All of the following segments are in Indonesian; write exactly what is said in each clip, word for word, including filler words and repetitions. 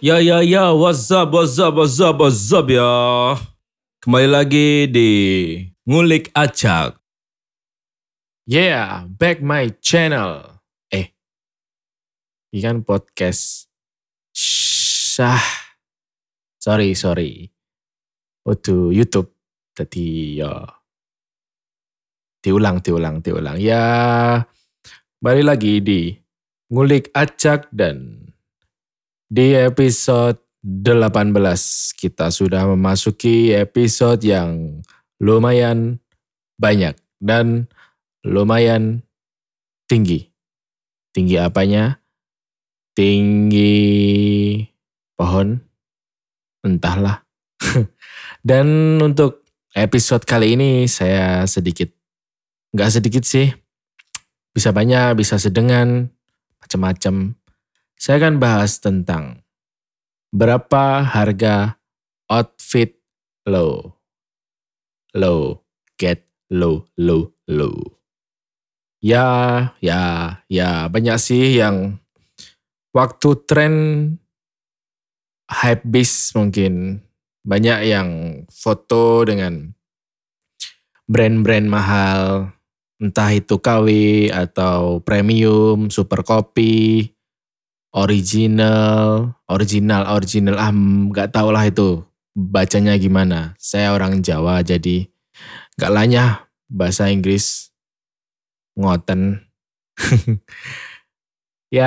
Ya ya ya, what's up, what's up, what's up, what's up ya. Kembali lagi di Ngulik Acak. Yeah, back my channel. Eh, ini kan podcast. Syah. Sorry, sorry. Waduh, YouTube. Tadi ya. Diulang, diulang, diulang. Ya, balik lagi di Ngulik Acak dan di episode delapan belas kita sudah memasuki episode yang lumayan banyak dan lumayan tinggi. Tinggi apanya? Tinggi pohon, entahlah. Dan untuk episode kali ini saya sedikit, nggak sedikit sih, bisa banyak, bisa sedengan, macam-macam. Saya akan bahas tentang berapa harga outfit lo. Low, get low, low, low. Ya, ya, ya banyak sih yang waktu tren hype beast mungkin banyak yang foto dengan brand-brand mahal, entah itu K W atau premium, super kopi, original, original, original, ah nggak tahu lah itu bacanya gimana. Saya orang Jawa jadi nggak lanyah bahasa Inggris, ngoten. Ya,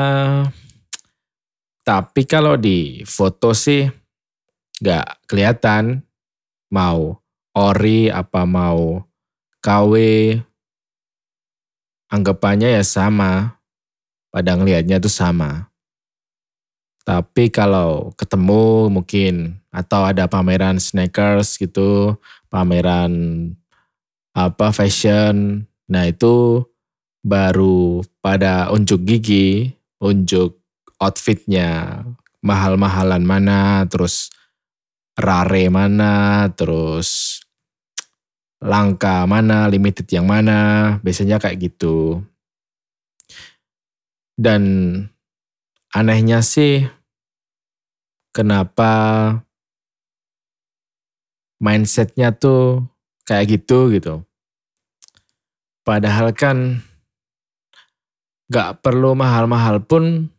tapi kalau di foto sih nggak kelihatan mau ori apa mau K W, anggapannya ya sama, pada ngelihatnya tuh sama. Tapi kalau ketemu mungkin atau ada pameran sneakers gitu, pameran apa fashion, nah itu baru pada unjuk gigi, unjuk outfitnya, mahal-mahalan mana, terus rare mana, terus langka mana, limited yang mana, biasanya kayak gitu. Dan anehnya sih, kenapa mindsetnya tuh kayak gitu gitu. Padahal kan gak perlu mahal-mahal pun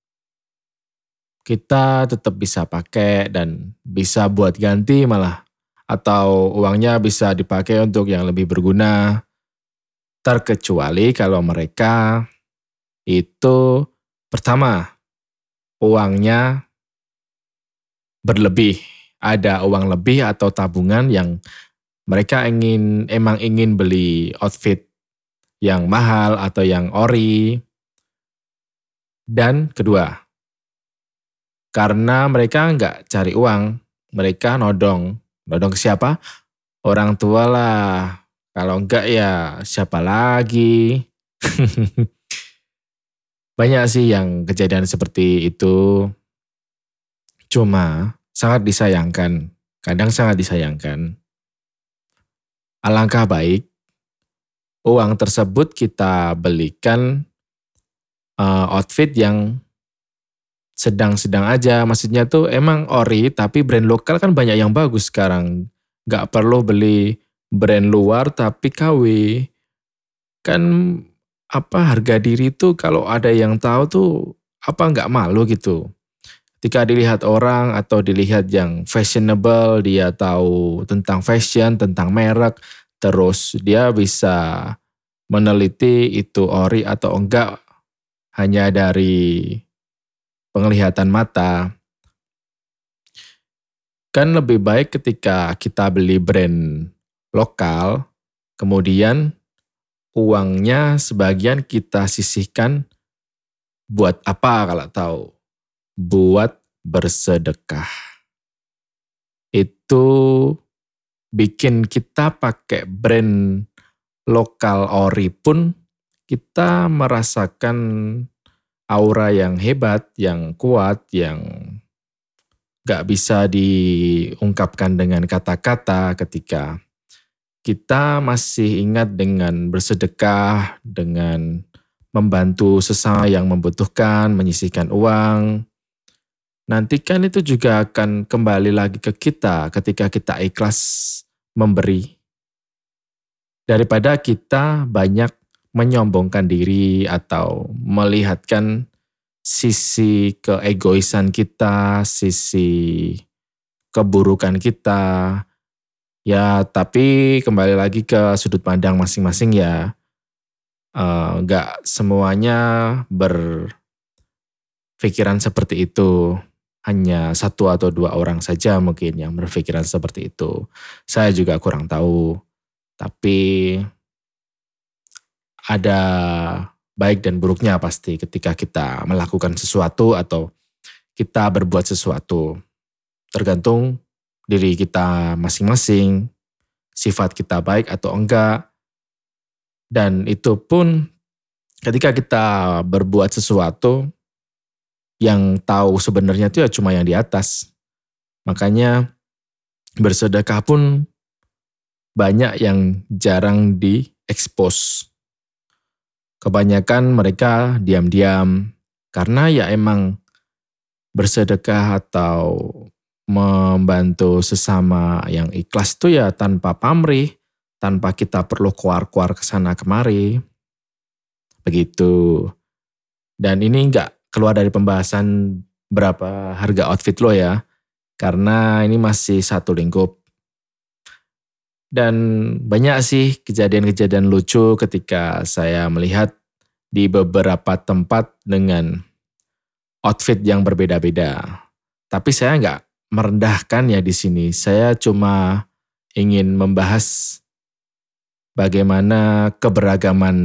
kita tetap bisa pakai dan bisa buat ganti malah. Atau uangnya bisa dipakai untuk yang lebih berguna. Terkecuali kalau mereka itu pertama uangnya berlebih. Ada uang lebih atau tabungan yang mereka ingin emang ingin beli outfit yang mahal atau yang ori. Dan kedua, karena mereka nggak cari uang, mereka nodong. Nodong ke siapa? Orang tua lah. Kalau enggak ya siapa lagi? Banyak sih yang kejadian seperti itu. Cuma sangat disayangkan. Kadang sangat disayangkan. Alangkah baik uang tersebut kita belikan uh, outfit yang sedang-sedang aja. Maksudnya tuh emang ori tapi brand lokal kan banyak yang bagus sekarang. Gak perlu beli brand luar tapi K W. Kan apa harga diri tuh kalau ada yang tahu tuh apa gak malu gitu. Ketika dilihat orang atau dilihat yang fashionable, dia tahu tentang fashion, tentang merek, terus dia bisa meneliti itu ori atau enggak hanya dari penglihatan mata. Kan lebih baik ketika kita beli brand lokal, kemudian uangnya sebagian kita sisihkan buat apa kalau tahu? Buat bersedekah. Itu bikin kita pakai brand lokal ori pun kita merasakan aura yang hebat, yang kuat, yang gak bisa diungkapkan dengan kata-kata ketika kita masih ingat dengan bersedekah, dengan membantu sesama yang membutuhkan, menyisihkan uang. nanti kan itu juga akan kembali lagi ke kita ketika kita ikhlas memberi. Daripada kita banyak menyombongkan diri atau melihatkan sisi keegoisan kita, sisi keburukan kita. Ya tapi kembali lagi ke sudut pandang masing-masing ya. Uh, gak semuanya berpikiran seperti itu. Hanya satu atau dua orang saja mungkin yang berpikiran seperti itu. Saya juga kurang tahu. Tapi ada baik dan buruknya pasti ketika kita melakukan sesuatu atau kita berbuat sesuatu. Tergantung diri kita masing-masing, sifat kita baik atau enggak. Dan itu pun ketika kita berbuat sesuatu, yang tahu sebenarnya itu ya cuma yang di atas. Makanya bersedekah pun banyak yang jarang diekspos. Kebanyakan mereka diam-diam karena ya emang bersedekah atau membantu sesama yang ikhlas itu ya tanpa pamrih, tanpa kita perlu keluar-keluar ke sana kemari. Begitu. Dan ini enggak keluar dari pembahasan berapa harga outfit lo ya, karena ini masih satu lingkup. Dan banyak sih kejadian-kejadian lucu ketika saya melihat di beberapa tempat dengan outfit yang berbeda-beda. Tapi saya nggak merendahkan ya di sini. Saya cuma ingin membahas bagaimana keberagaman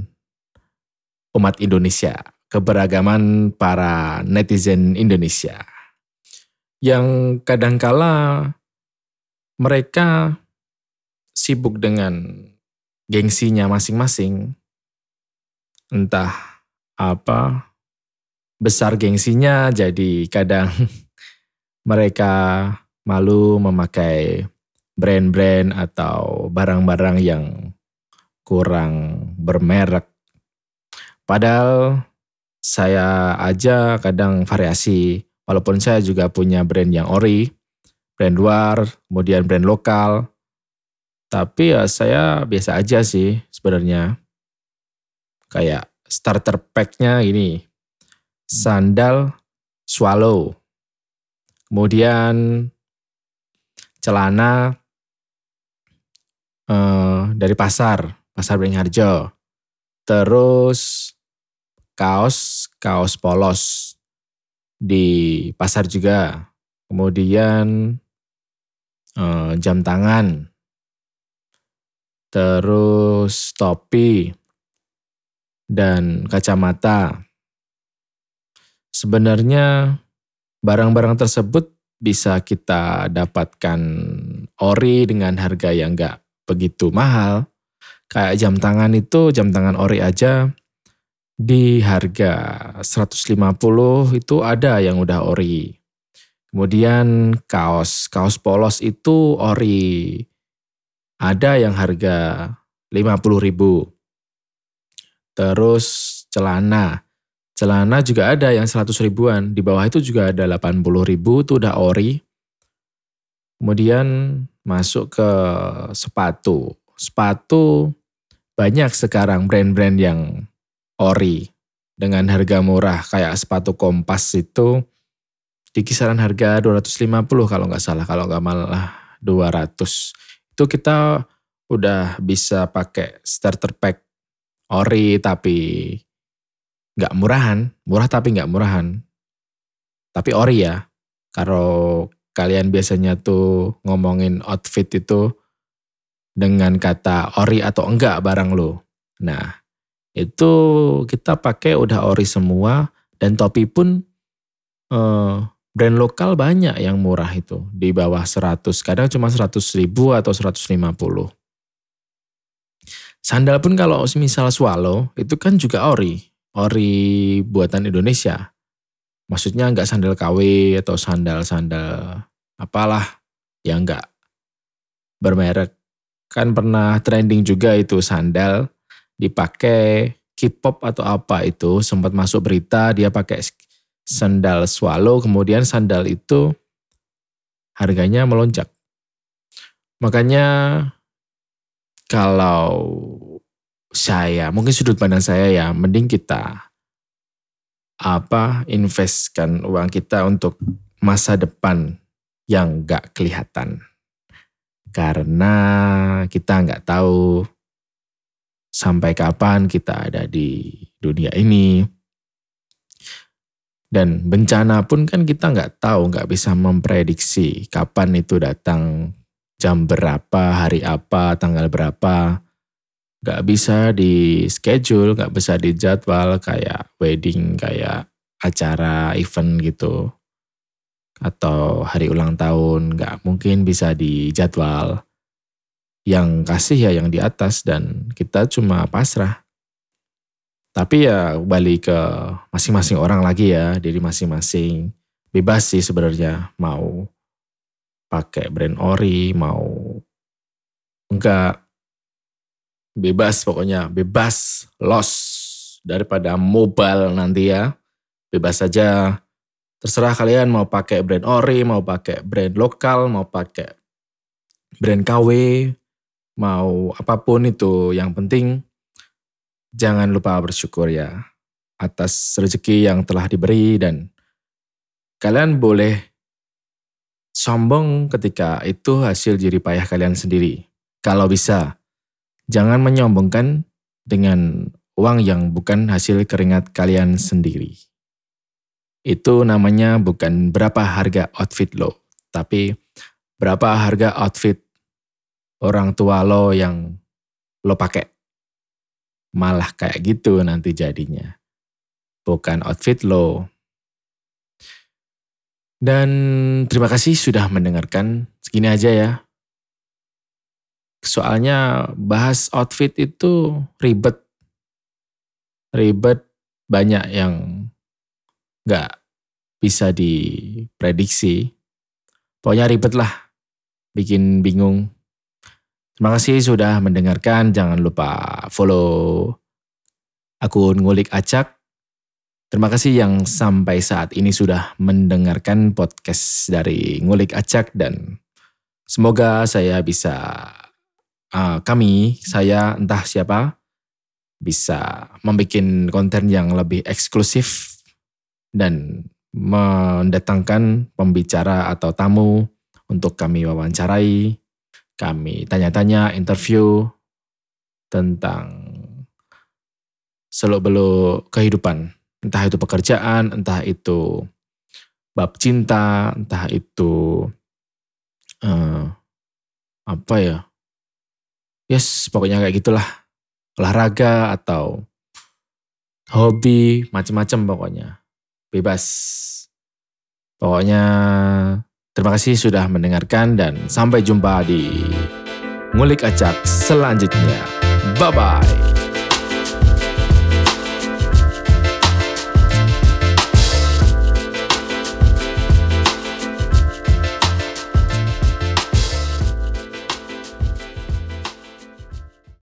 umat Indonesia, keberagaman para netizen Indonesia. Yang kadangkala mereka sibuk dengan gengsinya masing-masing. Entah apa, besar gengsinya jadi kadang mereka malu memakai brand-brand atau barang-barang yang kurang bermerek. Padahal saya aja kadang variasi, walaupun saya juga punya brand yang ori, brand luar, kemudian brand lokal. Tapi ya saya biasa aja sih sebenarnya. Kayak starter pack-nya ini. Sandal Swallow. Kemudian celana eh, dari pasar. Pasar Beringharjo. Terus kaos, kaos polos. Di pasar juga. Kemudian eh, jam tangan. Terus topi dan kacamata. Sebenarnya barang-barang tersebut bisa kita dapatkan ori dengan harga yang gak begitu mahal. Kayak jam tangan itu, jam tangan ori aja di harga seratus lima puluh itu ada yang udah ori. Kemudian kaos, kaos polos itu ori. Ada yang harga lima puluh ribu. Terus celana. Celana juga ada yang seratus ribuan. Di bawah itu juga ada delapan puluh ribu, itu udah ori. Kemudian masuk ke sepatu. Sepatu banyak sekarang brand-brand yang ori. Dengan harga murah. Kayak sepatu Kompas itu di kisaran harga dua ratus lima puluh kalau nggak salah. Kalau nggak malah dua ratus. Itu kita udah bisa pakai starter pack ori tapi nggak murahan, murah tapi nggak murahan. Tapi ori ya. Kalau kalian biasanya tuh ngomongin outfit itu dengan kata ori atau enggak barang lo. Nah, itu kita pakai udah ori semua dan topi pun eh, brand lokal banyak yang murah itu. Di bawah seratus, kadang cuma seratus ribu atau seratus lima puluh. Sandal pun kalau misal Swallow, itu kan juga ori. Ori buatan Indonesia. Maksudnya enggak sandal K W atau sandal-sandal apalah yang enggak bermerek. Kan pernah trending juga itu sandal dipakai K-pop atau apa itu. Sempat masuk berita dia pakai sandal swallow, kemudian sandal itu harganya melonjak. Makanya kalau saya, mungkin sudut pandang saya ya, mending kita apa investkan uang kita untuk masa depan yang gak kelihatan. Karena kita gak tahu sampai kapan kita ada di dunia ini. Dan bencana pun kan kita gak tahu, gak bisa memprediksi kapan itu datang, jam berapa, hari apa, tanggal berapa. Gak bisa di schedule, gak bisa dijadwal kayak wedding, kayak acara event gitu. Atau hari ulang tahun, gak mungkin bisa dijadwal. Yang kasih ya yang di atas dan kita cuma pasrah. Tapi ya balik ke masing-masing orang lagi ya, diri masing-masing. Bebas sih sebenarnya mau pakai brand ori, mau enggak. Bebas pokoknya, bebas, loss daripada mobile nanti ya. Bebas saja, terserah kalian mau pakai brand ori, mau pakai brand lokal, mau pakai brand K W, mau apapun itu. Yang penting jangan lupa bersyukur ya atas rezeki yang telah diberi dan kalian boleh sombong ketika itu hasil jerih payah kalian sendiri. Kalau bisa. Jangan menyombongkan dengan uang yang bukan hasil keringat kalian sendiri. Itu namanya bukan berapa harga outfit lo, tapi berapa harga outfit orang tua lo yang lo pakai. Malah kayak gitu nanti jadinya. Bukan outfit lo. Dan terima kasih sudah mendengarkan. Segini aja ya. Soalnya bahas outfit itu ribet. Ribet, banyak yang gak bisa diprediksi. Pokoknya ribet lah, bikin bingung. Terima kasih sudah mendengarkan. Jangan lupa follow akun Ngulik Acak. Terima kasih yang sampai saat ini sudah mendengarkan podcast dari Ngulik Acak. Dan semoga saya bisa... Uh, kami, saya entah siapa, bisa membuat konten yang lebih eksklusif dan mendatangkan pembicara atau tamu untuk kami wawancarai, kami tanya-tanya, interview tentang seluk-beluk kehidupan. Entah itu pekerjaan, entah itu bab cinta, entah itu uh, apa ya, yes, pokoknya kayak gitulah. Olahraga atau hobi, macam-macam pokoknya. Bebas. Pokoknya terima kasih sudah mendengarkan dan sampai jumpa di Ngulik Acak selanjutnya. Bye-bye.